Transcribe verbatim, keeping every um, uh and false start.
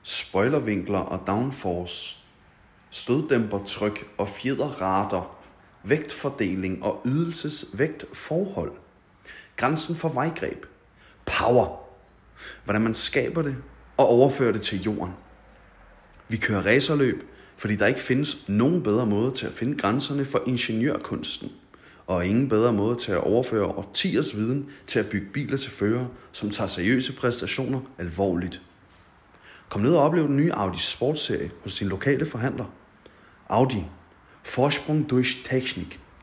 spoilervinkler og downforce, støddæmper, tryk og fjederrater, vægtfordeling og ydelsesvægtforhold, grænsen for vejgreb, power, hvordan man skaber det og overfører det til jorden. Vi kører racerløb, fordi der ikke findes nogen bedre måde til at finde grænserne for ingeniørkunsten, og ingen bedre måde til at overføre årtiers viden til at bygge biler til førere, som tager seriøse præstationer alvorligt. Kom ned og oplev den nye Audi Sportserie hos din lokale forhandler. Audi. Vorsprung durch Technik.